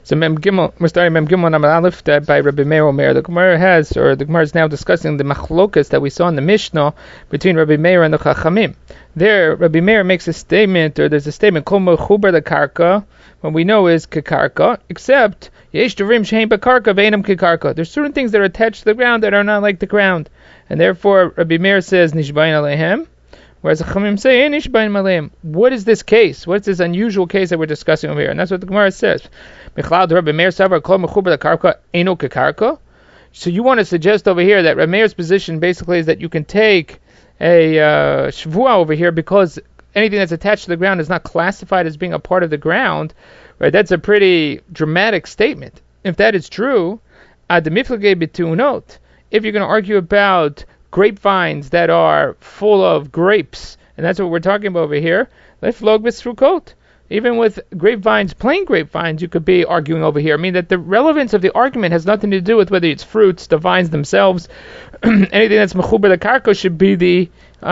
So Mem Gimel, we're starting Mem Gimel Amar Aleph by Rabbi Meir Omer. The Gemara is now discussing the machlokas that we saw in the Mishnah between Rabbi Meir and the Chachamim. There, Rabbi Meir makes a statement, or there's a statement, Kol Mechubar the Karka, what we know is Kekarka, except Yesh Devarim Shein Bekarka Veinam Kekarka. There's certain things that are attached to the ground that are not like the ground. And therefore, Rabbi Meir says, Nishbayin Alehem, whereas the Chachamim say, Nishbayin Alehem. What is this case? What's this unusual case that we're discussing over here? And that's what the Gemara says. So you want to suggest over here that Rabbi Meir's position basically is that you can take a shvua over here because anything that's attached to the ground is not classified as being a part of the ground, right? That's a pretty dramatic statement. If that is true, if you're going to argue about grapevines that are full of grapes, and that's what we're talking about over here, let's flog with through. Even with grapevines, plain grapevines, you could be arguing over here. I mean that the relevance of the argument has nothing to do with whether it's fruits, the vines themselves. Anything that's mechuber the karka should be the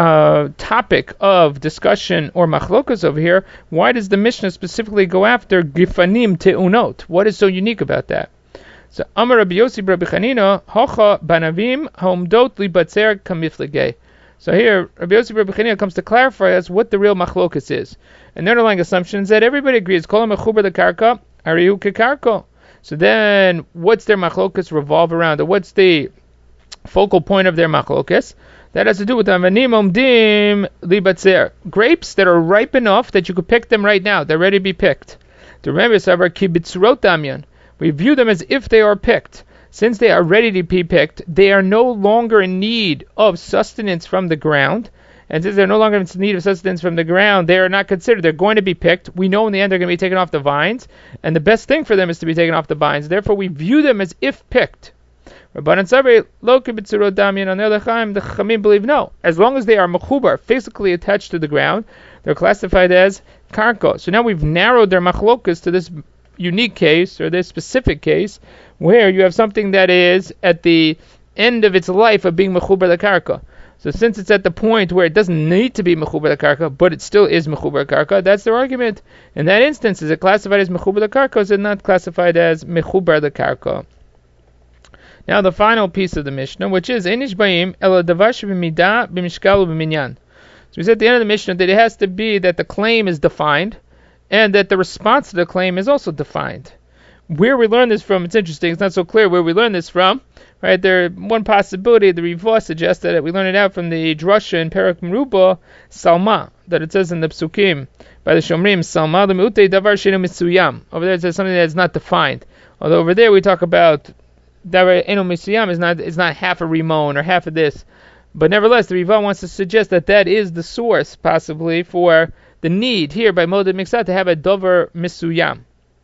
topic of discussion or machlokas over here. Why does the Mishnah specifically go after gifanim te'unot? What is so unique about that? So Amar Rabbi Yossi Rabbi Chanina hocha banavim homdot li batzer kamiflegei. So here, Rabbi Yossi Rabbi Chanina comes to clarify us what the real machlokas is. And the underlying assumption is that everybody agrees, Kol mechuber the karka, ariu kekarko. So then, what's their machlokas revolve around? Or what's the focal point of their machlokas? That has to do with avanim omdim libatzer. Grapes that are ripe enough that you could pick them right now. They're ready to be picked. The Rebbe Savar kibitzrot damyan. We view them as if they are picked. Since they are ready to be picked, they are no longer in need of sustenance from the ground. And since they're no longer in need of sustenance from the ground, they are not considered. They're going to be picked. We know in the end they're going to be taken off the vines. And the best thing for them is to be taken off the vines. Therefore, we view them as if picked. Rabbanan Sabri, lo kibitzurot damyan, on the other hand, the Chachamim believe no. As long as they are mechubar, physically attached to the ground, they're classified as karko. So now we've narrowed their machlokas to this unique case, or this specific case, where you have something that is at the end of its life of being mechubar the karka. So since it's at the point where it doesn't need to be mechubar the karka, but it still is mechubar the karka, that's their argument. In that instance, is it classified as mechubar the karka, or is it not classified as mechubar the karka? Now the final piece of the Mishnah, which is Einish Bayim Ela Davash B'Midah B'Mishkal B'Minyan. So we said at the end of the Mishnah that it has to be that the claim is defined, and that the response to the claim is also defined. Where we learn this from, it's interesting, it's not so clear where we learn this from. Right, there one possibility, the Rivah suggests that we learn it out from the Drasha in Perak Meruba, Salma, that it says in the Psukim, by the Shomrim, Salma, the Me'utei Davar Sheinu Mitzuyam. Over there it says something that is not defined. Although over there we talk about Davar Sheinu Mitzuyam is not half a rimon or half of this. But nevertheless, the Rivah wants to suggest that that is the source, possibly, for the need here by Moded Miksat to have a Davar Mitzuyam.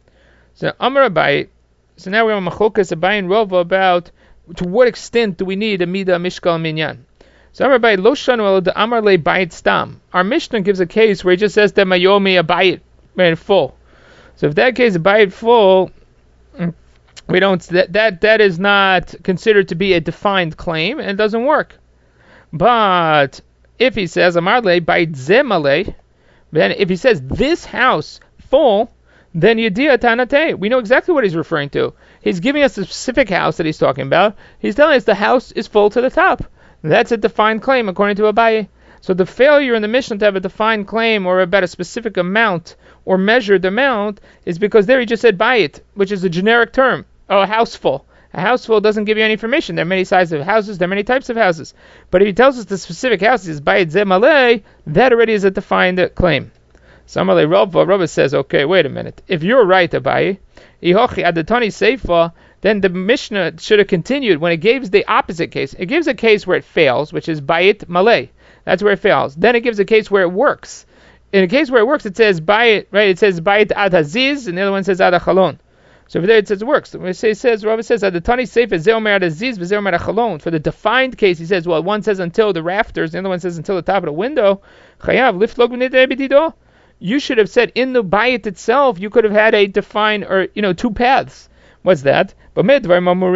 So Amar Abai, so now we have a Machokas Abai and Rova about to what extent do we need a Midah Mishkal Minyan. So Amar Abai, Lo Shanu El De Amar Le Bayit Stam. Our Mishnah gives a case where it just says that Mayomi a Bayit, right, full. So if that case a Bayit full, we don't, that is not considered to be a defined claim, and it doesn't work. But if he says Amar Le Bayit Zemale, then if he says this house full, then Yediyah Tanate, we know exactly what he's referring to. He's giving us a specific house that he's talking about. He's telling us the house is full to the top. That's a defined claim according to Abaye. So the failure in the Mishnah to have a defined claim or about a specific amount or measured amount is because there he just said bayit, which is a generic term. Oh, a house full. A house full doesn't give you any information. There are many sizes of houses, there are many types of houses. But if he tells us the specific house is bayit zemalei, that already is a defined claim. Samalei Rabba says, okay, wait a minute. If you're right, Abaye, Ihochi Adatani Seifa, then the Mishnah should have continued when it gives the opposite case. It gives a case where it fails, which is Bayit Malay. That's where it fails. Then it gives a case where it works. In a case where it works, it says Bayit, right? It says Bayit Ad Haziz, and the other one says Ad Chalon. So over there it says it works. When it says, Rabba says, Adatani Seifa Zeomer Ad Haziz, Zeomer Ad Chalon. For the defined case, he says, well, one says until the rafters, the other one says until the top of the window. Chayav, lift log b'nidei. You should have said in the bayit itself, you could have had a defined, or, two paths. What's that? When do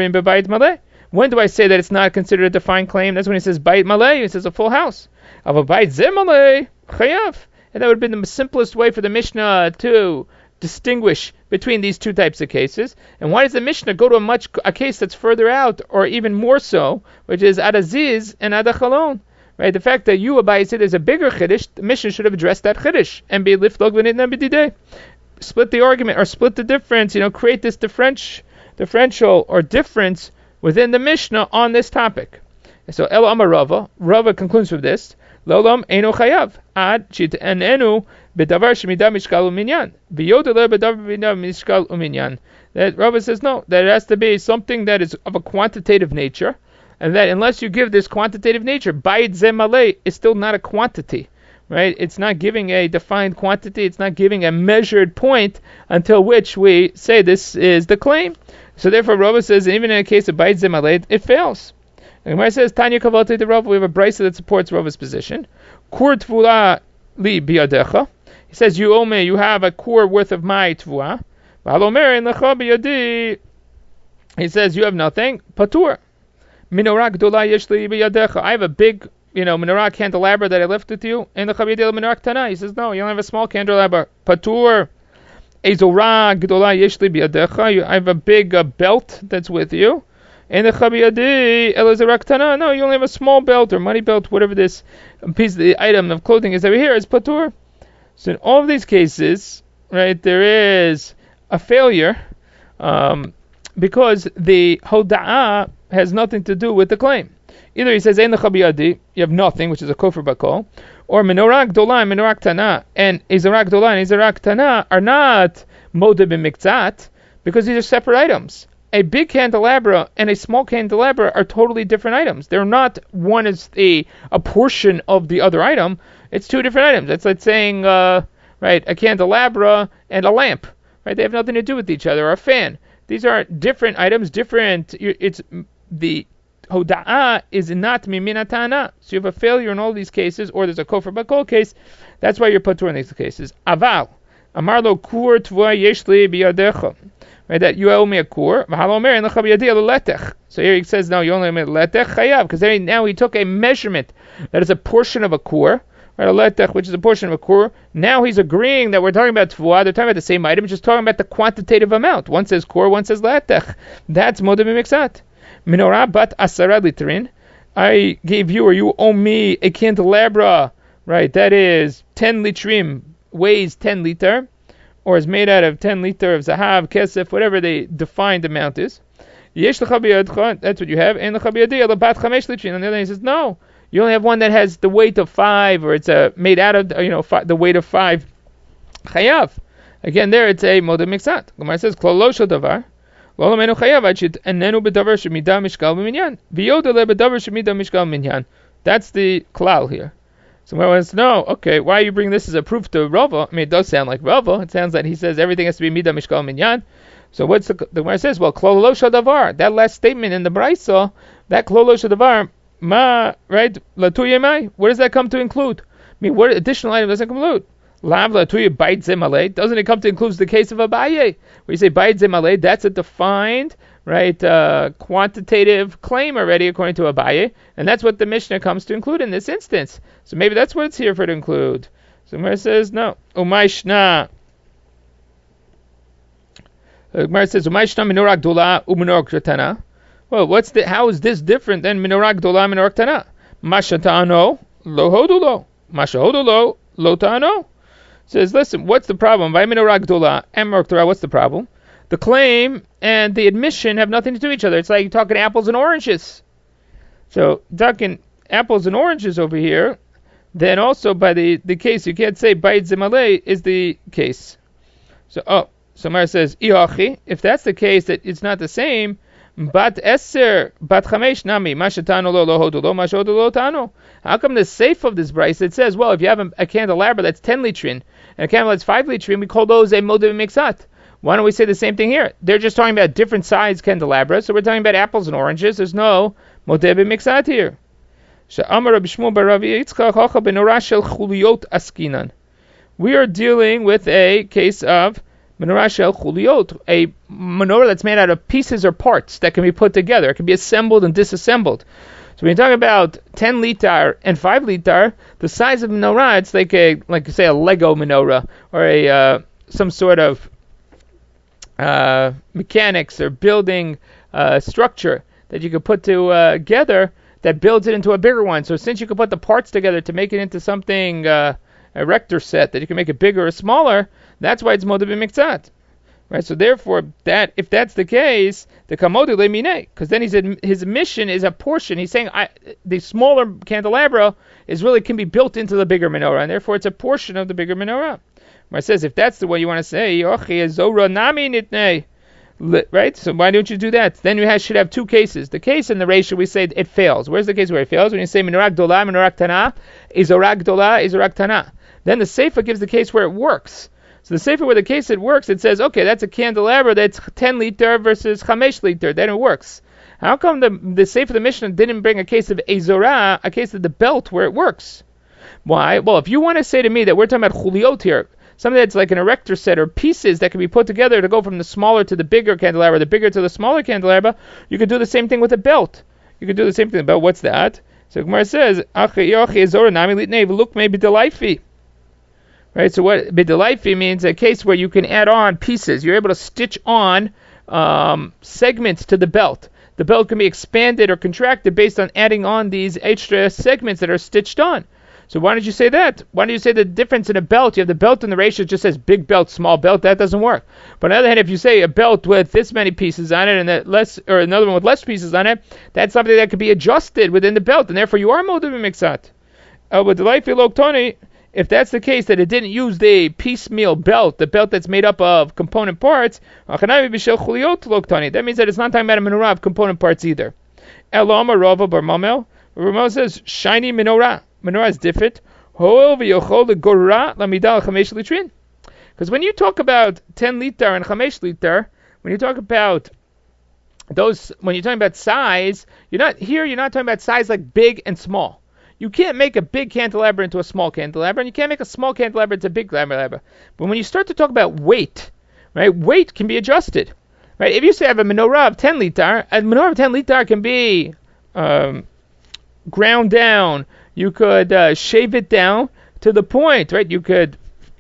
I say that it's not considered a defined claim? That's when he says bayit malay, he says a full house. Of a bayit zemalay, chayav. And that would have been the simplest way for the Mishnah to distinguish between these two types of cases. And why does the Mishnah go to a case that's further out, or even more so, which is Adaziz and Adachalon? Right? The fact that you, Abai, said there's a bigger Chiddush, the Mishnah should have addressed that Chiddush and be lift logvanit nabidideh. Split the argument or split the difference, create this differential or difference within the Mishnah on this topic. So El Amar Rava concludes with this: Lolam eno chayav ad chit'enenu bedavar shemidah mishkal uminyan v'yodele bedavar shemidah mishkal uminyan. That Rava says no, that it has to be something that is of a quantitative nature, and that unless you give this quantitative nature, bayit zemalei is still not a quantity. Right? It's not giving a defined quantity. It's not giving a measured point until which we say this is the claim. So therefore, Rava says even in a case of bayit zemalei, it fails. And Gemara says, Tanya Kavalti the Rav, we have a brisa that supports Rava's position. Kur tvula li biyadecha. He says, you owe me, you have a kur worth of my tvua. V'halomer in lecha biyadi. He says, you have nothing. Patur. Menorah gdola yesh li biyadecha. I have a big, menorah candelabra that I left with you. In lecha biyadi menorah ktana. He says, no, you don't have a small candelabra. Patur. Ezorah gdola yesh li biyadecha. I have a big belt that's with you. And the chabiyadi elazaraktana. No, you only have a small belt or money belt, whatever this piece of the item of clothing is over here is patur. So in all of these cases, right, there is a failure because the hoda'ah has nothing to do with the claim. Either he says ein the chabiyadi, you have nothing, which is a kofar bakol, or menorah gdola and menorah ktana, and izara gdola and izara ktana are not modeh b'miktzat because these are separate items. A big candelabra and a small candelabra are totally different items. They're not, one is a portion of the other item. It's two different items. It's like saying, right, a candelabra and a lamp. Right? They have nothing to do with each other, or a fan. These are different items, different. It's the hoda'ah is not miminatana. So you have a failure in all these cases, or there's a kofar bakol case. That's why you're patur in these cases. Aval, amarlo kur tvua yeshli biyadecha. Right, that you owe me a kur. So here he says, no, you only owe me a letech chayav, because now he took a measurement that is a portion of a kur, right, a letech, which is a portion of a kur. Now he's agreeing that we're talking about tfuah, they're talking about the same item, just talking about the quantitative amount. One says kur, one says letech. That's modeh b'miktzat. Menorah bat asara litrin. I gave you, or you owe me, a candelabra, right, that is 10 litrim, weighs 10 liter. Or is made out of 10 liter of zahav, kesef, whatever the defined amount is. Yesh l'cha biyadcha, that's what you have. And l'cha biyadi alabat chamesh litrin. On the other hand, he says, no, you only have one that has the weight of 5, or it's made out of the weight of 5. Chayav. Again, there it's a modeh miksat. Gemara says, klolo shel davar, lo lamenu chayav achit enenu bedavar shemidah mishkal b'minyan, v'yodele bedavar shemidah mishkal b'minyan. That's the klal here. So when wants to know, okay, why you bring this as a proof to Rava? I mean, it does sound like Rava. It sounds like he says everything has to be midah mishkal minyan. So what's the Gemara says? Well, klolo shadavar. That last statement in the Brisa, that klolo shadavar, ma, right? Latuye mai. What does that come to include? I mean, what additional item does it include? Lav latuye bayit zemalei. Doesn't it come to include the case of Abaye? Where you say bayit zemalei, that's a defined, right, quantitative claim already according to Abaye, and that's what the Mishnah comes to include in this instance. So maybe that's what it's here for to include. So Gemara says no. Umayshna. Gemara says Umayshna menorah gdola umenorah ktana. Well, how is this different than menorah gdola menorah ktana? Masha ta'ano lo hodulo. Masha hodulo lo ta'ano. Says, listen, what's the problem? By menorah gdola and menorah ktana, what's the problem? The claim and the admission have nothing to do with each other. It's like you're talking apples and oranges. So talking apples and oranges over here, then also by the case, you can't say bayit zemalei is the case. So Mara says, Iachi, if that's the case, that it's not the same, bat eser, bat chamesh nami, mashatano lo hodulo, mashodulo tano. How come the safe of this Bryce, it says, well, if you have a candelabra that's 10 litrin, and a candelabra that's 5 litrin, we call those a modeh b'miktzat. Why don't we say the same thing here? They're just talking about different size candelabra, so we're talking about apples and oranges. There's no modeh b'miktzat here. We are dealing with a case of menorah shel chuliot, a menorah that's made out of pieces or parts that can be put together. It can be assembled and disassembled. So when you talk about 10 litar and 5 litar, the size of menorah, it's like say a Lego menorah, or some sort of mechanics or building structure that you could put together that builds it into a bigger one. So since you could put the parts together to make it into something, a rector set, that you can make it bigger or smaller, that's why it's modeh b'miktzat. Right, so therefore, that if that's the case, the kamodi lemine, because then he said his mission is a portion. He's saying the smaller candelabra can be built into the bigger menorah, and therefore it's a portion of the bigger menorah. Where it says if that's the way you want to say, right? So why don't you do that? Then you should have two cases. The case in the ratio we say it fails. Where's the case where it fails? When you say menorah gdola, menorah ktana, izorah gdola, izorah ktana. Then the Sefer gives the case where it works. So the Sefer where the case it works, it says, okay, that's a candelabra that's 10 liter versus 5 liter. Then it works. How come the Sefer the Mishnah didn't bring a case of Ezorah, a case of the belt where it works? Why? Well, if you want to say to me that we're talking about chuliot here, something that's like an erector set or pieces that can be put together to go from the smaller to the bigger candelabra, the bigger to the smaller candelabra, you could do the same thing with a belt. You could do the same thing with a belt. What's that? So Gemara says, look, maybe delaifi. Right, so what bidalaifi means a case where you can add on pieces. You're able to stitch on segments to the belt. The belt can be expanded or contracted based on adding on these extra segments that are stitched on. So why don't you say that? Why don't you say the difference in a belt? You have the belt in the ratio just says big belt, small belt. That doesn't work. But on the other hand, if you say a belt with this many pieces on it and that less, or another one with less pieces on it, that's something that could be adjusted within the belt, and therefore you are modeh b'miktzat. With the life Tony. If that's the case, that it didn't use the piecemeal belt, the belt that's made up of component parts, that means that it's not talking about a menorah of component parts either. Elama Rava Bar Mamel. Ramel says, shiny menorah. Menorah is different. Because when you talk about 10 liter and 5 liter, when you talk about those, when you're talking about size, you're not talking about size like big and small. You can't make a big candelabra into a small candelabra, and you can't make a small candelabra into a big candelabra. But when you start to talk about weight, right, weight can be adjusted. Right? If you say I have a menorah of 10 liter, a menorah of 10 liter can be ground down. You could shave it down to the point, right? You could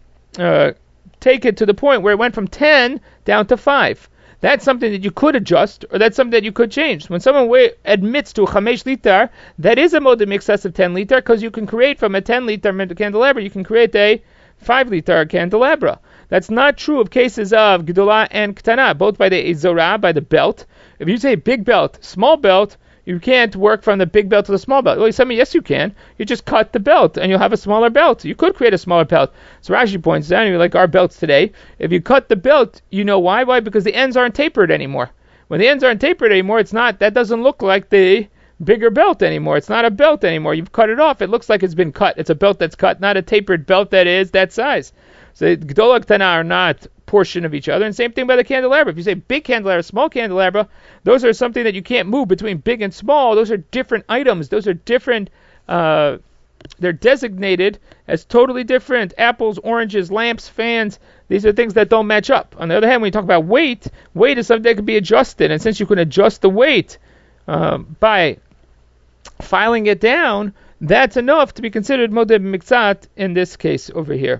take it to the point where it went from 10 down to 5. That's something that you could adjust, or that's something that you could change. When someone admits to a 5 liter, that is a modeh b'miktzat of 10 liter, because you can create from a 10 liter candelabra, you can create a 5 liter candelabra. That's not true of cases of gdola and ktana, both by the ezorah, by the belt. If you say big belt, small belt, you can't work from the big belt to the small belt. Well, you tell me, yes, you can. You just cut the belt, and you'll have a smaller belt. You could create a smaller belt. So Rashi points out, like our belts today, if you cut the belt, you know why? Why? Because the ends aren't tapered anymore. When the ends aren't tapered anymore, that doesn't look like the bigger belt anymore. It's not a belt anymore. You've cut it off. It looks like it's been cut. It's a belt that's cut, not a tapered belt that is that size. So Gdola and Ktana are not portion of each other. And same thing by the candelabra. If you say big candelabra, small candelabra, those are something that you can't move between big and small. Those are different items. Those are different. They're designated as totally different. Apples, oranges, lamps, fans. These are things that don't match up. On the other hand, when you talk about weight is something that can be adjusted. And since you can adjust the weight by filing it down, that's enough to be considered modeh b'miktzat in this case over here.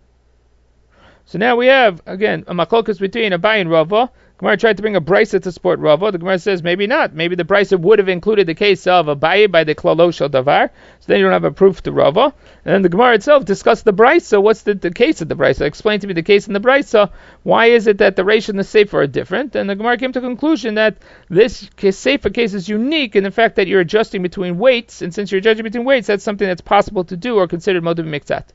So now we have, again, a machlokas between Abaye and Rava. Gemara tried to bring a brisa to support Rava. The Gemara says maybe not. Maybe the brisa would have included the case of Abaye by the klalo shel davar. So then you don't have a proof to Rava. And then the Gemara itself discussed the brisa. What's the case of the brisa? Explain to me the case in the brisa. Why is it that the reish and the sefer are different? And the Gemara came to the conclusion that this sefer case is unique in the fact that you're adjusting between weights. And since you're adjusting between weights, that's something that's possible to do or considered modeh b'miktzat.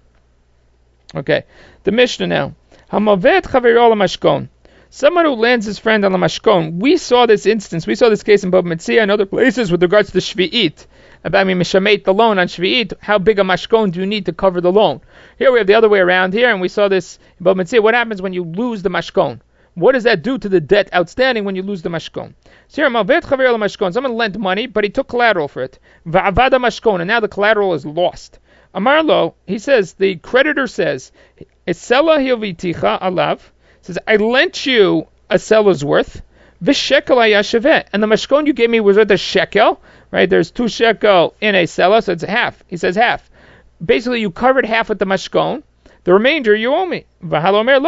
Okay, the Mishnah now. Hamavet chaverol mashkon. Someone who lands his friend on the mashkon. We saw this instance. We saw this case in Bava Metzia and other places with regards to shvi'it. About mishameit the loan on shvi'it. How big a mashkon do you need to cover the loan? Here we have the other way around here, and we saw this in Bava Metzia. What happens when you lose the mashkon? What does that do to the debt outstanding when you lose the mashkon? So here, Hamavet chaverol mashkon. Someone lent money, but he took collateral for it. Va'avada mashkon, and now the collateral is lost. Amarlo, he says, the creditor says, Isela hilviticha alav, says, I lent you a seller's worth, v'shekel hayashaveh, and the mashkon you gave me was worth a shekel, right? There's 2 shekel in a seller, so it's half. He says half. Basically, you covered half with the mashkon, the remainder you owe me. V'halomer lo,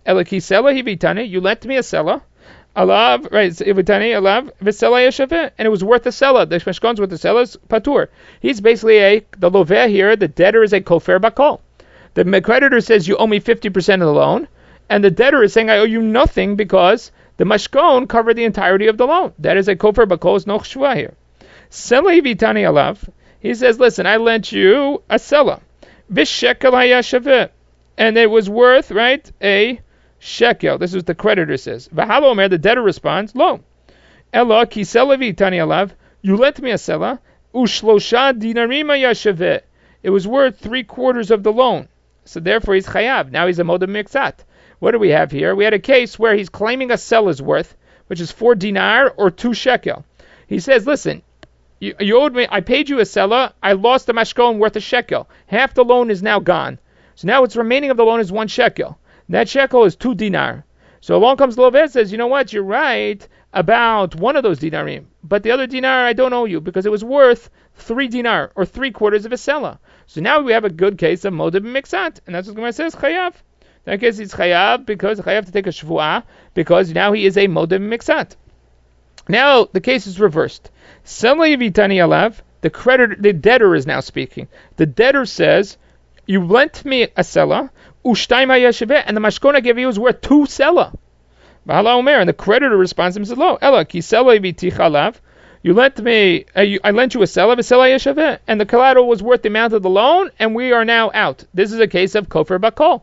Elakisela hivitani, you lent me a sela. Alav, right, hivitani, alav, v'sela yeshaveh, and it was worth a sela. The mashkon's worth a sela is patur. He's basically the loveh here, the debtor is a kofer bakol. The creditor says you owe me 50% of the loan, and the debtor is saying I owe you nothing because the mashkon covered the entirety of the loan. That is a kofer bakol, is no chshuvah here. Sela hivitani alav, he says, listen, I lent you a sela. V'shekel hayashaveh, and it was worth, right, a shekel. This is what the creditor says. V'halo omer, the debtor responds, lo. Ela ki sela v'itani alav, you lent me a sela, ushlosha dinarim hayashaveh. It was worth 3/4 of the loan. So therefore he's chayav. Now he's a modem mixat. What do we have here? We had a case where he's claiming a sela's worth, which is 4 dinar or 2 shekel. He says, listen, you owed me, I paid you a sela, I lost the mashkon worth a shekel. Half the loan is now gone. So now what's remaining of the loan is 1 shekel. That shekel is 2 dinar. So along comes the loveh and says, you know what, you're right about one of those dinarim, but the other dinar I don't owe you because it was worth 3 dinar or 3/4 of a sela. So now we have a good case of modeh b'mixat, and that's what Gemara says, chayav. In that case, he's chayav because chayav to take a shvuah because now he is a modeh b'mixat. Now the case is reversed. Sela vitani alav, the debtor is now speaking. The debtor says, you lent me a sela, u'shtayim hayashaveh, and the mashkon I gave you was worth 2 sela. V'hala omer, and the creditor responds and says, lo, ela ki sela v'tich alav, you lent me, I lent you a sela, v'sela hayashaveh, and the collateral was worth the amount of the loan, and we are now out. This is a case of kofer bakol.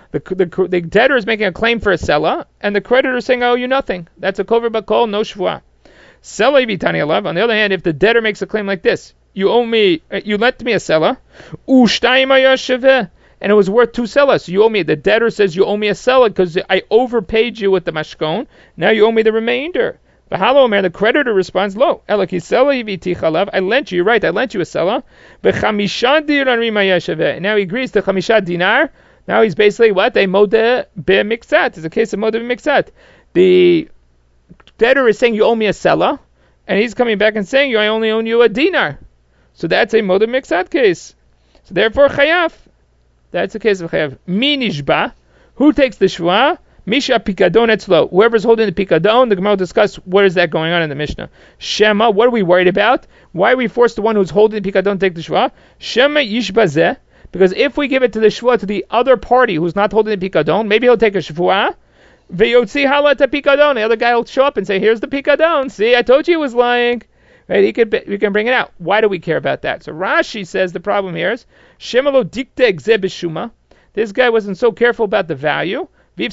The debtor is making a claim for a sela, and the creditor is saying, I owe you nothing. That's a kofer bakol, no shvuah. Sela vitani alav. On the other hand, if the debtor makes a claim like this, you lent me a sela, u'shtayim hayashaveh, and it was worth 2 selas. So you owe me. The debtor says you owe me a sela because I overpaid you with the mashkon. Now you owe me the remainder. V'halo omer, the creditor responds, lo, elaki sela v'tich alav. I lent you. You're right. I lent you a sela. B'chamisha dinarim hayashaveh. Now he agrees to chamisha dinar. Now he's basically what? A modeh b'mixat. It's a case of modeh b'mixat. The debtor is saying you owe me a sela, and he's coming back and saying I only owe you a dinar. So that's a modeh b'mixat case. So therefore chayav. That's the case of chayav. Mi nishba, who takes the shvuah? Misha pikadon etzlo. Whoever's holding the pikadon, the Gemara will discuss what is that going on in the Mishnah. Shema, what are we worried about? Why are we forced the one who's holding the pikadon to take the shvuah? Shema yishba zeh, because if we give it to the shvuah to the other party who's not holding the pikadon, maybe he'll take a shvuah. V'yotzi halat pikadon. The other guy will show up and say, "Here's the pikadon. See, I told you he was lying." Right? We can bring it out. Why do we care about that? So Rashi says the problem here is Shemalo dikte gzeh b'shuma. This guy wasn't so careful about the value. And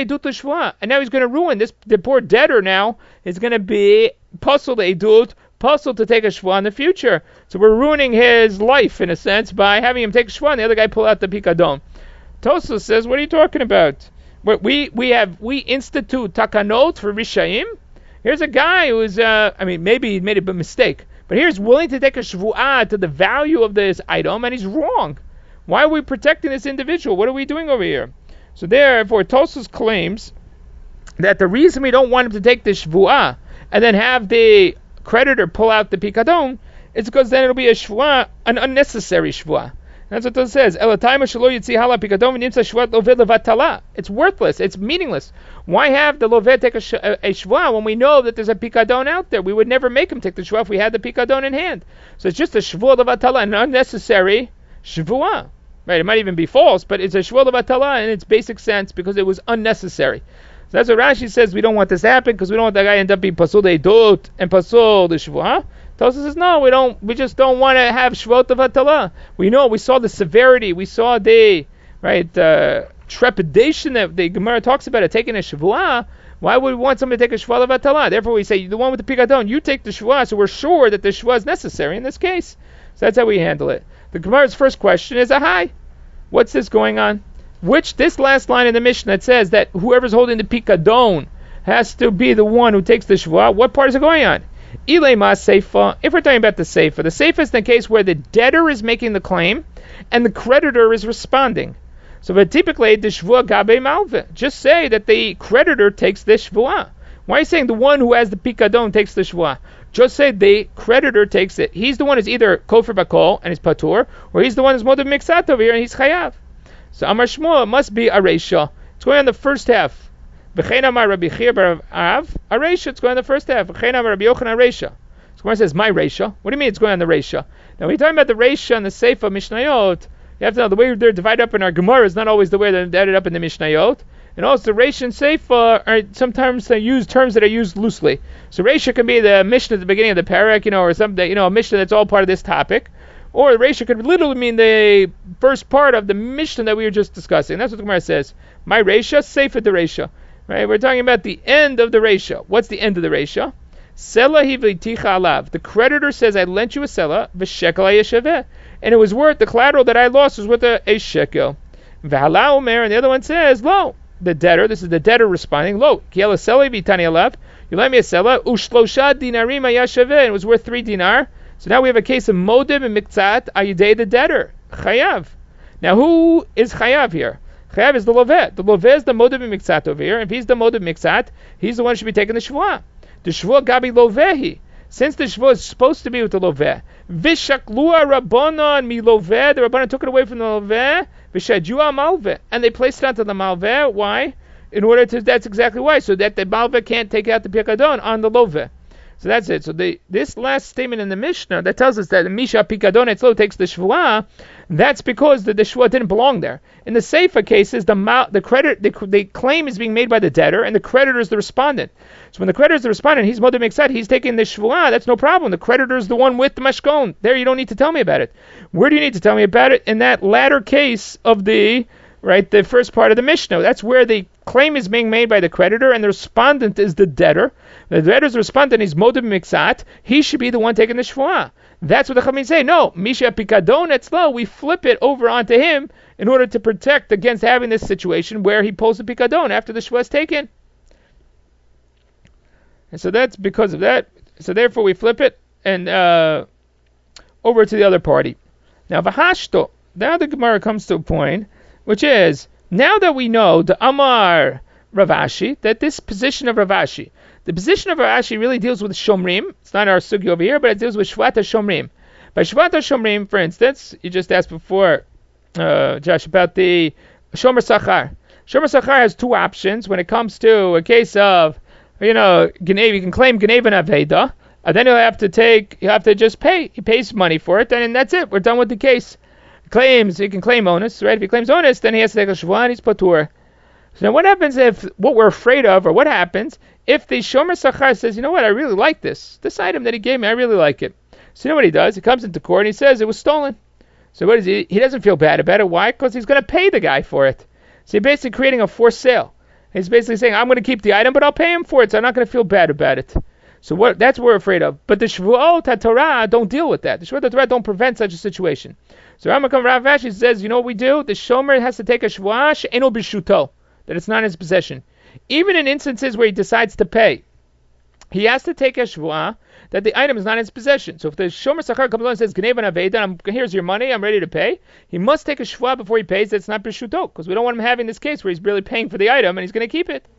now he's going to ruin this. The poor debtor now is going to be puzzled to take a shvuah in the future. So we're ruining his life in a sense by having him take a shvuah and the other guy pull out the pikadon. Tosfos says, what are you talking about? We institute takanot for rishayim. Here's a guy who's maybe he made a mistake, but here's willing to take a shvuah to the value of this item, and he's wrong. Why are we protecting this individual? What are we doing over here? So therefore, Tosfos claims that the reason we don't want him to take the shvuah and then have the creditor pull out the pikadon is because then it'll be a shvuah, an unnecessary shvuah. That's what it says. It's worthless. It's meaningless. Why have the loveh take a shvuah when we know that there's a pikadon out there? We would never make him take the shvuah if we had the pikadon in hand. So it's just a shvuah levatala, an unnecessary shvuah. Right? It might even be false, but it's a shvuah levatala in its basic sense because it was unnecessary. So that's what Rashi says. We don't want this to happen because we don't want that guy to end up being pasul deidut and pasul the shvuah. Tosfos says no, we don't. We just don't want to have shvuot levatala. We saw the severity, we saw the trepidation that the Gemara talks about it taking a shvuah. Why would we want somebody to take a shvuah levatala? Therefore, we say the one with the pikadon, you take the shvuah, so we're sure that the shvuah is necessary in this case. So that's how we handle it. The Gemara's first question is hi. What's this going on? This last line in the Mishnah that says that whoever's holding the pikadon has to be the one who takes the shvuah. What part is it going on? Ilema seifa. If we're talking about the seifa is the case where the debtor is making the claim and the creditor is responding. So, but typically the shvuah gabe malve. Just say that the creditor takes the shvuah. Why are you saying the one who has the pikadon takes the shvuah? Just say the creditor takes it. He's the one who's either kofer bakol and he's patur, or he's the one who's modeh mixat over here and he's chayav. So Amar Shmuel, it must be a reisha. going on the first half. V'chein amar Rabbi Chia bar Av, Aresha, it's going on the first half. V'chein amar Rabbi Yochanan Aresha. So Gemara says, my Resha. What do you mean it's going on the Resha? Now, when you're talking about the Resha and the Seifa Mishnayot, you have to know the way they're divided up in our Gemara is not always the way they're divided up in the Mishnayot. And also, Resha and Seifa are sometimes they use terms that are used loosely. So Resha can be the Mishnah at the beginning of the parak, or something, a Mishnah that's all part of this topic. Or Resha could literally mean the first part of the Mishnah that we were just discussing. That's what the Gemara says. My Resha, Seifa the Resha. Right? We're talking about the end of the Resha. What's the end of the Resha? Sela hivliticha alav. The creditor says, I lent you a sela, v'shekel hayeshaveh, and it was worth, the collateral that I lost was worth a shekel. V'hala omer, and the other one says, lo, the debtor, this is the debtor responding, lo, kiel sela v'itani alav, you lent me a sela, ushlosha dinarim hayeshaveh, and it was worth 3 dinar. So now we have a case of modim and miktzat ayidei the debtor, chayav. Now who is chayav here? Chayav is the loveh. The loveh is the modim and miktzat over here, and if he's the modim miktzat, he's the one who should be taking the shvuah. The shvuah gabi lovehi. Since the shvuah is supposed to be with the loveh, vishaklua rabbanon mi loveh. The rabbanon took it away from the loveh. Vishadjua malveh, and they placed it onto the malveh. Why? In order to. That's exactly why. So that the malveh can't take out the pikadon on the loveh. So that's it. So this last statement in the Mishnah that tells us that the Misha Pikadon Etzlo takes the Shvuah, that's because the Shvuah didn't belong there. In the Seifa cases, the claim is being made by the debtor, and the creditor is the respondent. So when the creditor is the respondent, he's Modeh Miktzat, he's taking the Shvuah, that's no problem. The creditor is the one with the Mashkon. There, you don't need to tell me about it. Where do you need to tell me about it? In that latter case of the first part of the Mishnah. That's where the claim is being made by the creditor, and the respondent is the debtor. The debtor is the respondent, he's Modeh Miktzat, he should be the one taking the Shvuah. That's what the Chachamim say. No, Misha Pikadon Etzlo, we flip it over onto him in order to protect against having this situation where he pulls the Pikadon after the Shvuah is taken. And so that's because of that. So therefore we flip it and over to the other party. Now Vahashto, now the Gemara comes to a point, which is, now that we know the Amar Rav Ashi, that this position of Rav Ashi, the position of Rav Ashi really deals with Shomrim. It's not our sugi over here, but it deals with Shvat HaShomrim. By Shvat HaShomrim, for instance, you just asked before, Josh, about the Shomer Sachar. Shomer Sachar has 2 options when it comes to a case of, Genev, you can claim Genev and Aveda, and then you have to just pay. He pays money for it, and that's it. We're done with the case. He can claim onus, right? If he claims onus, then he has to take a shvuah and he's patur. So now what happens if, what we're afraid of, or what happens if the Shomer Sachar says, you know what, I really like this item that he gave me, I really like it. So you know what he does? He comes into court and he says it was stolen. So what is he? He doesn't feel bad about it. Why? Because he's going to pay the guy for it. So he's basically creating a forced sale. He's basically saying, I'm going to keep the item, but I'll pay him for it, so I'm not going to feel bad about it. So that's what we're afraid of. But the Shvuot HaTorah don't deal with that. The Shvuot HaTorah don't prevent such a situation. So Ramakam Rav Ashi says, you know what we do? The Shomer has to take a Shvuah she'eno b'shuto, that it's not in his possession. Even in instances where he decides to pay, he has to take a Shvuah that the item is not in his possession. So if the Shomer Sachar comes along and says, Gnev and Aveda, here's your money, I'm ready to pay, he must take a Shvuah before he pays that it's not b'shuto, because we don't want him having this case where he's really paying for the item and he's going to keep it.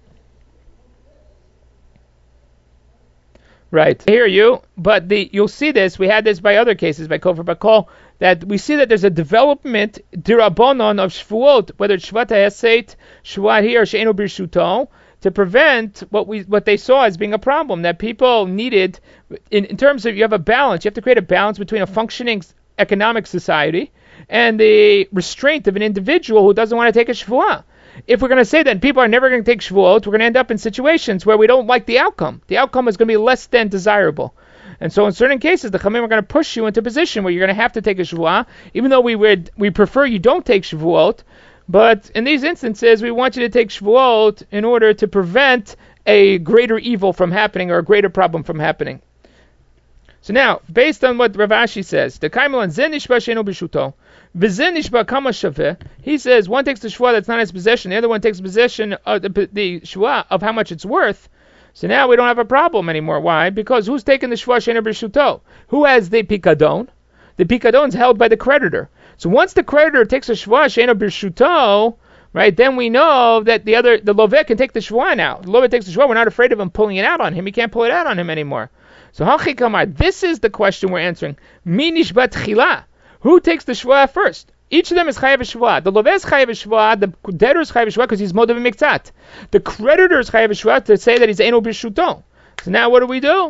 Right. I hear you, but you'll see this, we had this by other cases, by Kofer Bakol, that we see that there's a development, dirabonon, of Shvuot, whether it's Shvat HaEseit, Shvuah here, She'enu B'Shuto, to prevent what they saw as being a problem, that people needed, in terms of, you have a balance, you have to create a balance between a functioning economic society and the restraint of an individual who doesn't want to take a Shvuah. If we're going to say that people are never going to take Shvuot, we're going to end up in situations where we don't like the outcome. The outcome is going to be less than desirable. And so in certain cases, the Chamim are going to push you into a position where you're going to have to take a Shvuah, even though we prefer you don't take Shvuot. But in these instances, we want you to take Shvuot in order to prevent a greater evil from happening or a greater problem from happening. So now, based on what Rav Ashi says, the Kaimelan Zen Nishba She'eno B'Shuto, V'Zen Nishba Kama Shaveh, he says one takes the Shvuah that's not in his possession, the other one takes possession of the Shvuah of how much it's worth. So now we don't have a problem anymore. Why? Because who's taking the Shvuah She'eno B'Shuto? Who has the Pikadon? The Pikadon is held by the creditor. So once the creditor takes a Shvuah She'eno B'Shuto, right, then we know that the Loveh can take the Shvuah now. The Loveh takes the Shvuah, we're not afraid of him pulling it out on him. He can't pull it out on him anymore. So Hachi Kamar, this is the question we're answering. Mi Nishbat Chila. Who takes the Shvuah first? Each of them is chayav shvuah. The loveh is chayav shvuah. The debtor is chayav shvuah because he's modav miktzat. The creditor is chayav shvuah to say that he's eno b'shuto. So now what do?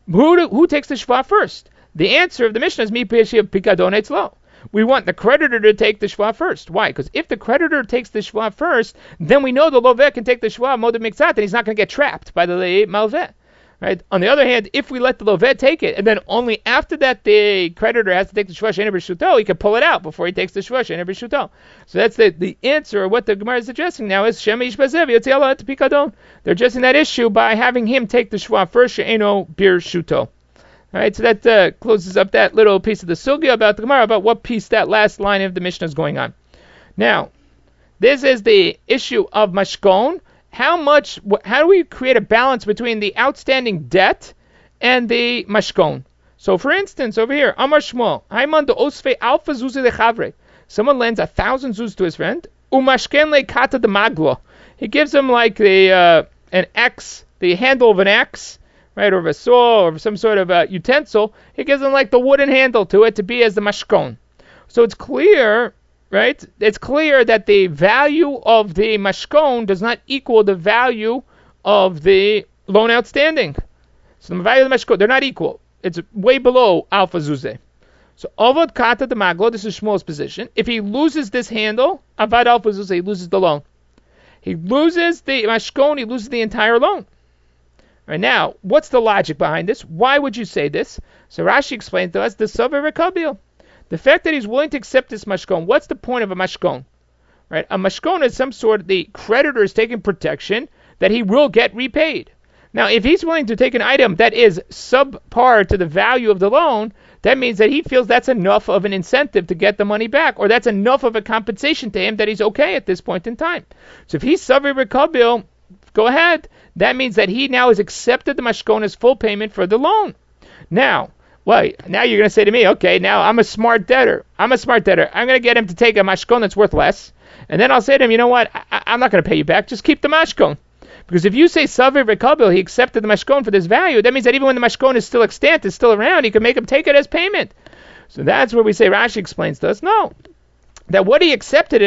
Who takes the shvuah first? The answer of the Mishnah is mi peshiv pikadon etzlo. We want the creditor to take the shvuah first. Why? Because if the creditor takes the shvuah first, then we know the loveh can take the shvuah modav miktzat, and he's not going to get trapped by the malveh. Right. On the other hand, if we let the loveh take it, and then only after that the creditor has to take the shvuah she'eino b'shuto, he can pull it out before he takes the shvuah she'eino b'shuto. So that's the answer. What the Gemara is addressing now is Shem ish bazev yotzi ala et pikadon. They're addressing that issue by having him take the shvuah first she'eino b'shuto. All right. So that closes up that little piece of the sugya about the Gemara, about what piece that last line of the Mishnah is going on. Now, this is the issue of mashkon. How do we create a balance between the outstanding debt and the mashkon? So, for instance, over here, Amar Shmuel, Haiman de Osfe Alpha Zuzi Lechavre. Someone lends 1,000 zuz to his friend. Umashken le kata de maglo. He gives him like an axe, the handle of an axe, right, or of a saw, or some sort of utensil. He gives him like the wooden handle to it to be as the mashkon. So it's clear. Right? It's clear that the value of the mashkon does not equal the value of the loan outstanding. So the value of the mashkon, they're not equal. It's way below alpha zuzeh. So avad kata de maglo, this is Shmuel's position. If he loses this handle, avad alpha zuzeh, he loses the loan. He loses the mashkon, he loses the entire loan. Right, now, what's the logic behind this? Why would you say this? So Rashi explains to us the saver rekabil. The fact that he's willing to accept this mashkon, what's the point of a mashkon? Right? A mashkon is some sort of, the creditor is taking protection that he will get repaid. Now, if he's willing to take an item that is subpar to the value of the loan, that means that he feels that's enough of an incentive to get the money back, or that's enough of a compensation to him that he's okay at this point in time. So if he's saver rekabil, go ahead. That means that he now has accepted the mashkon as full payment for the loan. Now you're going to say to me, okay, now I'm a smart debtor. I'm going to get him to take a mashkon that's worth less. And then I'll say to him, you know what? I'm not going to pay you back. Just keep the mashkon. Because if you say saver v'kabil, he accepted the mashkon for this value, that means that even when the mashkon is still extant, is still around, he can make him take it as payment. So that's where we say Rashi explains to us, no. That what he accepted it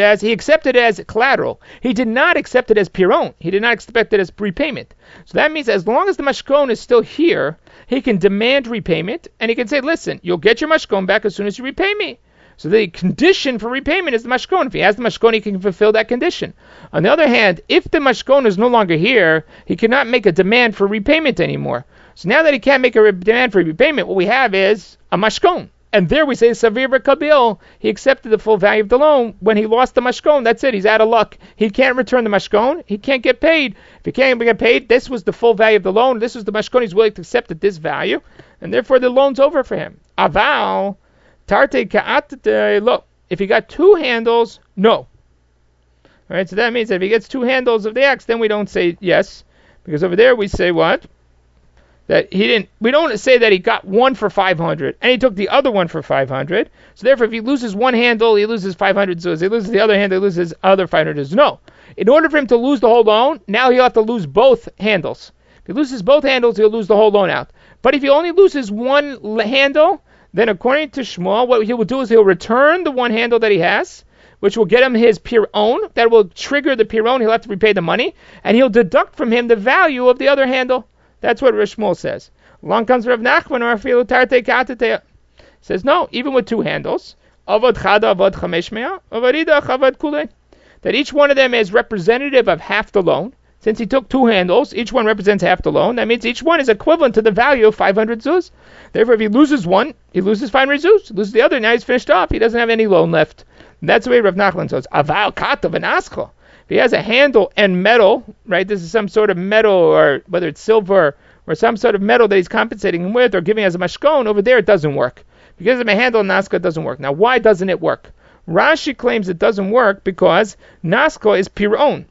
as collateral. He did not accept it as piron. He did not accept it as repayment. So that means as long as the mashkon is still here, he can demand repayment, and he can say, listen, you'll get your mashkon back as soon as you repay me. So the condition for repayment is the mashkon. If he has the mashkon, he can fulfill that condition. On the other hand, if the mashkon is no longer here, he cannot make a demand for repayment anymore. So now that he can't make a demand for repayment, what we have is a mashkon. And there we say, Savir Kabil, he accepted the full value of the loan. When he lost the mashkon, that's it, he's out of luck. He can't return the mashkon, he can't get paid. If he can't get paid, this was the full value of the loan, this was the mashkon he's willing to accept at this value, and therefore the loan's over for him. Aval, Tarte Ka'at, look, if he got two handles, no. Alright, so that means that if he gets two handles of the axe, then we don't say yes. Because over there we say what? That he didn't. We don't say that he got one for 500 and he took the other one for 500. So therefore, if he loses one handle, he loses 500 zuz. He loses the other handle, he loses other 500 zuz. No. In order for him to lose the whole loan, now he'll have to lose both handles. If he loses both handles, he'll lose the whole loan out. But if he only loses one handle, then according to Shmuel, what he will do is he'll return the one handle that he has, which will get him his piron. That will trigger the piron. He'll have to repay the money, and he'll deduct from him the value of the other handle. That's what Rish Shmuel says. Along comes Rav Nachman or Afilu Tarte Katete. Says no, even with two handles, Avad Chada Avad Chamesh Mea, Avarida Chavad Kule, that each one of them is representative of half the loan. Since he took two handles, each one represents half the loan. That means each one is equivalent to the value of 500 zuz. Therefore, if he loses one, he loses 500 zuz. He loses the other, now he's finished off. He doesn't have any loan left. And that's the way Rav Nachman says. Aval Kata V'Nascha. If he has a handle and metal, right, this is some sort of metal, or whether it's silver, or some sort of metal that he's compensating him with, or giving as a mashkon, over there it doesn't work. Because of a handle, Naska doesn't work. Now, why doesn't it work? Rashi claims it doesn't work because Naska is piron.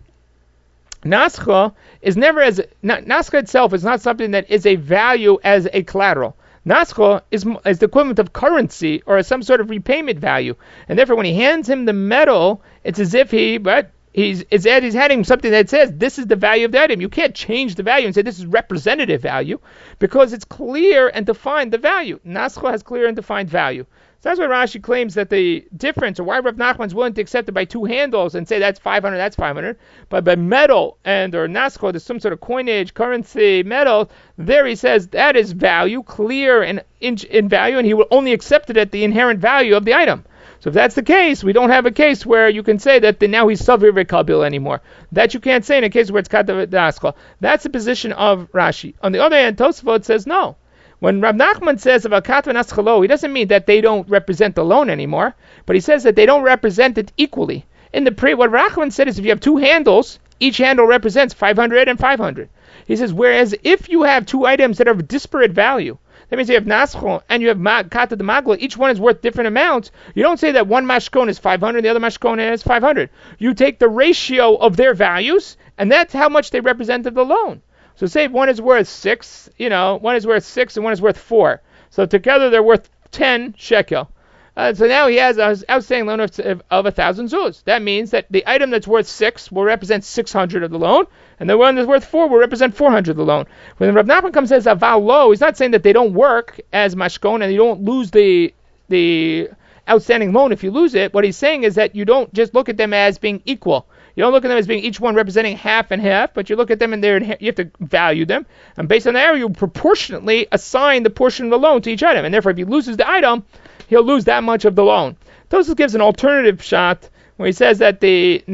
Naska is never Naska itself is not something that is a value as a collateral. Naska is the equivalent of currency or some sort of repayment value. And therefore, when he hands him the metal, it's as if he's handing something that says this is the value of the item. You can't change the value and say this is representative value because it's clear and defined the value. Naskha has clear and defined value. So that's why Rashi claims that the difference, or why Rav Nachman's willing to accept it by two handles and say that's 500, that's 500, but by metal and or nasko, there's some sort of coinage, currency, metal, there he says that is value, clear and in value, and he will only accept it at the inherent value of the item. So if that's the case, we don't have a case where you can say that now he's savir v'kabil anymore. That you can't say in a case where it's katav daskal. That's the position of Rashi. On the other hand, Tosafot says no. When Rav Nachman says about katav naskalo, he doesn't mean that they don't represent the loan anymore, but he says that they don't represent it equally. In the what Rav Nachman said is if you have two handles, each handle represents 500 and 500. He says, whereas if you have two items that are of disparate value, that means you have Naschon and you have Kata de Magla, each one is worth different amounts. You don't say that one mashkon is 500, the other mashkon is 500. You take the ratio of their values, and that's how much they represented the loan. So say if one is worth 6, one is worth 6 and one is worth 4. So together they're worth 10 shekel. So now he has an outstanding loan of 1,000 zuz. That means that the item that's worth 6 will represent 600 of the loan, and the one that's worth 4 will represent 400 of the loan. When Rav Nachman comes and says aval lo, he's not saying that they don't work as mashkon and you don't lose the outstanding loan if you lose it. What he's saying is that you don't just look at them as being equal. You don't look at them as being each one representing half and half, but you look at them and you have to value them. And based on that, you proportionately assign the portion of the loan to each item. And therefore, if he loses the item, he'll lose that much of the loan. Tosfos gives an alternative shot where he says that they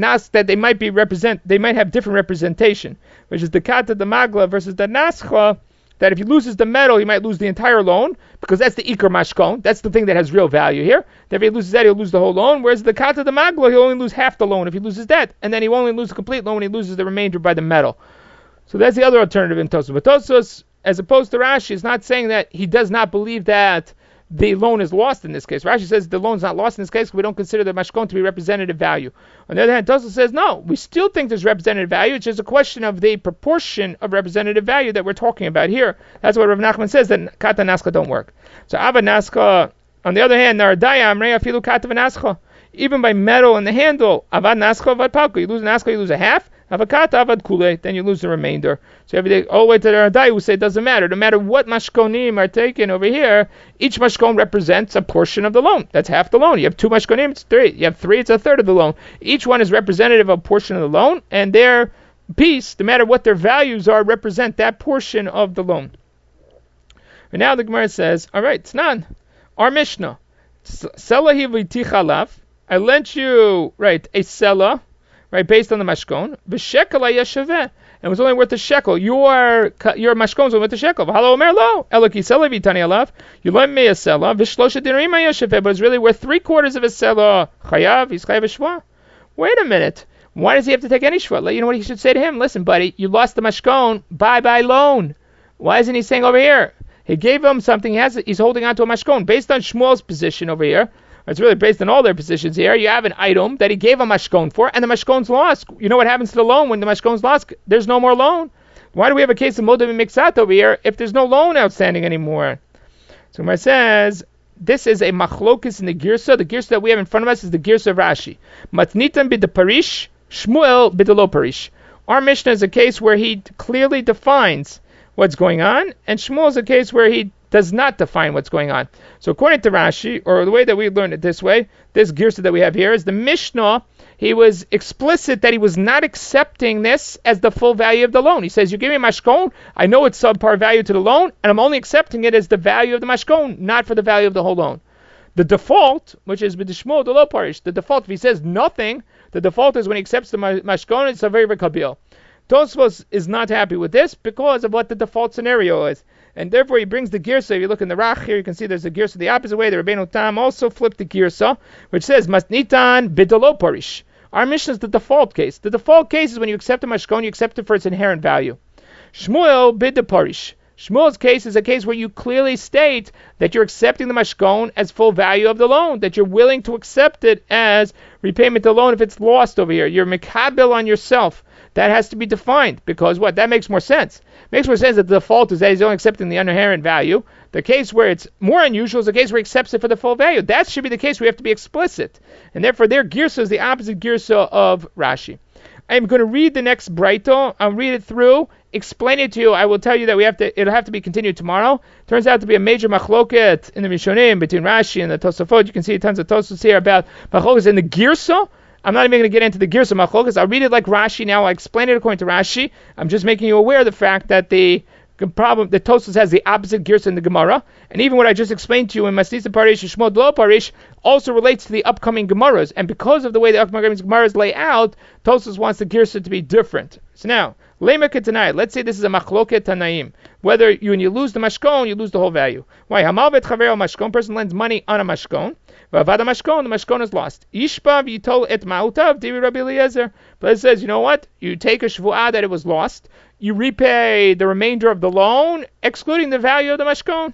might have different representation, which is the kata de magla versus the nascha. That if he loses the metal, he might lose the entire loan, because that's the ikar mashkon. That's the thing that has real value here. That if he loses that, he'll lose the whole loan. Whereas the kata de magla, he'll only lose half the loan if he loses that, and then he won't only lose the complete loan when he loses the remainder by the metal. So that's the other alternative in Tosfos. But Tosfos, as opposed to Rashi, is not saying that he does not believe that the loan is lost in this case. Rashi says the loan is not lost in this case because we don't consider the mashkon to be representative value. On the other hand, Tosfos says no, we still think there's representative value. It's just a question of the proportion of representative value that we're talking about here. That's what Rav Nachman says, that kata naska don't work. So ava naska, on the other hand, naradaya amrei afilu kata v'naska. Even by metal in the handle, avad naska avad palka. You lose naska, you lose a half. Avakata avad kule, then you lose the remainder. So every day, all the way to the Radai, who say it doesn't matter. No matter what mashkonim are taken over here, each mashkon represents a portion of the loan. That's half the loan. You have 2 mashkonim, it's 3. You have 3, it's a third of the loan. Each one is representative of a portion of the loan, and their piece, no matter what their values are, represent that portion of the loan. And now the Gemara says, all right, it's none. Our Mishnah, Selahi v'tichalav, I lent you, right, a selah, right, based on the mashkon, v'shekel hayashaveh, and it was only worth a shekel. Your mashkon was only worth a shekel. V'halo omer lo, elaki selah v'tani alav. You lent me a selah, v'shlosha dinarim hayashaveh, but it's really worth 3/4 of a selah. Chayav, he's chayav shva. Wait a minute. Why does he have to take any shva? You know what he should say to him? Listen, buddy, you lost the mashkon. Bye loan. Why isn't he saying over here? He gave him something. He's holding on to a mashkon based on Shmuel's position over here. It's really based on all their positions here. You have an item that he gave a mashkon for, and the mashkon's lost. You know what happens to the loan when the mashkon's lost? There's no more loan. Why do we have a case of modim and mixat over here if there's no loan outstanding anymore? So Gemara says, this is a machlokis in the girsa. The girsa that we have in front of us is the girsa of Rashi. Matnitan bid the parish, Shmuel bid the lo parish. Our Mishnah is a case where he clearly defines what's going on, and Shmuel is a case where he does not define what's going on. So according to Rashi, or the way that we learned it this way, this girsa that we have here is the Mishnah. He was explicit that he was not accepting this as the full value of the loan. He says, you give me mashkon, I know it's subpar value to the loan, and I'm only accepting it as the value of the mashkon, not for the value of the whole loan. The default, which is b'dishmo de lo parish, the default, if he says nothing, the default is when he accepts the mashkon, it's a very kabil. Tosfos is not happy with this because of what the default scenario is. And therefore he brings the girsa. If you look in the Rach here, you can see there's a girsa the opposite way. The Rabbeinu Tam also flipped the girsa, which says, Masnitan bidalo parish. Our Mishnah is the default case. The default case is when you accept a mashkon, you accept it for its inherent value. Shmuel bid the parish. Shmuel's case is a case where you clearly state that you're accepting the mashkon as full value of the loan, that you're willing to accept it as repayment of the loan if it's lost over here. You're mekabel on yourself. That has to be defined, because what? That makes more sense. Makes more sense that the default is that he's only accepting the inherent value. The case where it's more unusual is the case where he accepts it for the full value. That should be the case where we have to be explicit. And therefore their girsa is the opposite girsa of Rashi. I'm going to read the next Braito. I'll read it through, explain it to you, I will tell you that it'll have to be continued tomorrow. Turns out to be a major machloket in the Rishonim between Rashi and the Tosafot. You can see tons of Tosafos here about machloket in the Girsa. I'm not even going to get into the Girsa machloket. I'll read it like Rashi now. I'll explain it according to Rashi. I'm just making you aware of the fact that the Tosafos has the opposite Girsa in the Gemara, and even what I just explained to you in Masnisa Parish and Shmuel Dlo Parish also relates to the upcoming Gemaras. And because of the way the upcoming Gemaras lay out, Tosafos wants the Girsa to be different. So now, Lema Ketanai, let's say this is a Machloket Tanaim. Whether when you lose the Mashkon, you lose the whole value. Why? Hamal Bet Chavero Mashkon, person lends money on a Mashkon. Vavada Mashkon, the Mashkon is lost. Ishba V'yitol et Ma'utav, Divi Rabbi Eliezer. But it says, you know what? You take a Shvu'ah that it was lost. You repay the remainder of the loan, excluding the value of the Mashkon.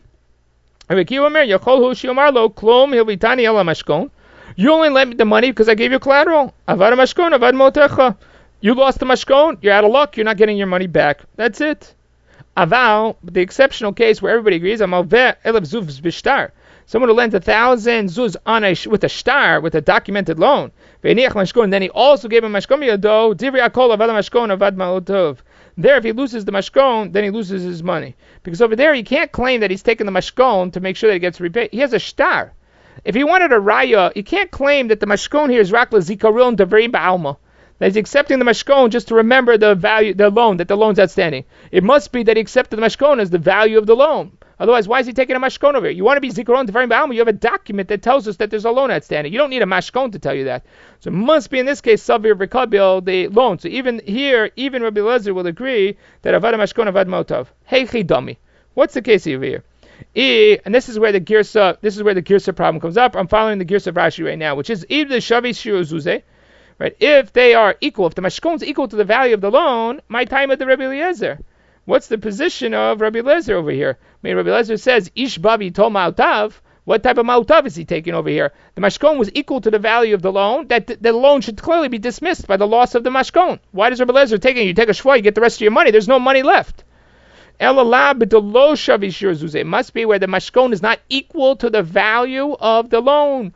You only lent me the money because I gave you collateral. Avad Mashkon, Avad Motecha. You lost the Mashkon, you're out of luck, you're not getting your money back. That's it. Aval, the exceptional case where everybody agrees, someone who lends 1,000 zuz with a shtar, with a documented loan, and then he also gave him Mashkon Yado, Divri Akol Avad Mashkon Avad Ma'otov. There, if he loses the Mashkon, then he loses his money. Because over there, he can't claim that he's taken the Mashkon to make sure that he gets repaid. He has a shtar. If he wanted a raya, he can't claim that the Mashkon here is Rakla Zikaron Davri Ba'alma. That he's accepting the mashkon just to remember the value, the loan, that the loan's outstanding. It must be that he accepted the mashkon as the value of the loan. Otherwise, why is he taking a mashkon over here? You want to be zikaron devarim ba'alma, you have a document that tells us that there's a loan outstanding. You don't need a mashkon to tell you that. So it must be in this case savir v'kabil, the loan. So even here, even Rabbi Eliezer will agree that avad mashkon avad motav. Hey chidami. What's the case over here? And this is where the girsa problem comes up. I'm following the girsa of Rashi right now, which is if the shavi shiur zuzeh. Right? If they are equal, if the mashkon is equal to the value of the loan, my time at the Rabbi Eliezer. What's the position of Rabbi Eliezer over here? I mean, Rabbi Eliezer says, Ish babi tol ma'utav. What type of ma'utav is he taking over here? The mashkon was equal to the value of the loan. That the loan should clearly be dismissed by the loss of the mashkon. Why does Rabbi Eliezer take it? You take a shvua, you get the rest of your money. There's no money left. It must be where the mashkon is not equal to the value of the loan.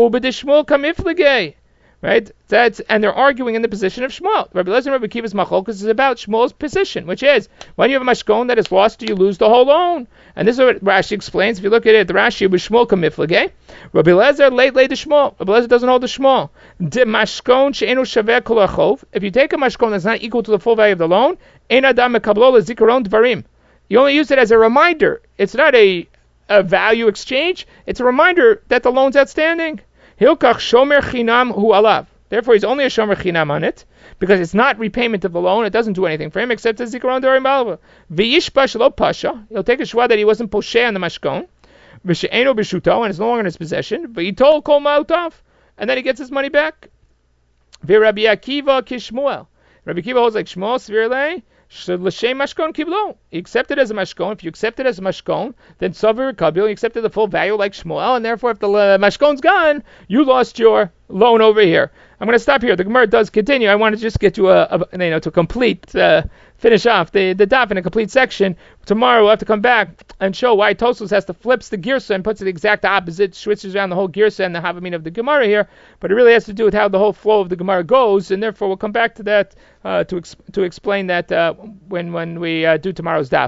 Right? And they're arguing in the position of Shmuel. Rabbi Eliezer and Rabbi Akiva's machlokes is about Shmuel's position, which is when you have a mashkon that is lost, do you lose the whole loan? And this is what Rashi explains. If you look at it, the Rashi was Shmuel kamiflage. Rabbi Eliezer late the Shmuel. Rabbi Eliezer doesn't hold the Shmuel. De mashkon she'enu shaveh kol achov. If you take a mashkon that's not equal to the full value of the loan, ein adam mekablo lezikaron dvarim. You only use it as a reminder. It's not a value exchange. It's a reminder that the loan's outstanding. Hilkach shomer chinam hu alav. Therefore, he's only a shomer chinam on it because it's not repayment of the loan. It doesn't do anything for him except as zikaron darim balva. V'yishpash lo pasha. He'll take a shua that he wasn't poshe on the mashkon. V'she'eno b'shuto, and it's no longer in his possession. V'yitol kol ma'utav, and then he gets his money back. V'Rabbi Akiva kishmuel. Rabbi Akiva holds like Shmuel svirlei. He accepted as a mashkon. If you accept it as a mashkon, then savir kabil, you accepted the full value like Shmuel, and therefore if the mashkon's gone, you lost your loan over here. I'm going to stop here. The Gemara does continue. I want to just get to to complete, finish off the daf in a complete section. Tomorrow we'll have to come back and show why Tosfos has to flips the girsa and puts it the exact opposite, switches around the whole girsa and the havamina of the Gemara here. But it really has to do with how the whole flow of the Gemara goes, and therefore we'll come back to that to explain that when we do tomorrow's daf.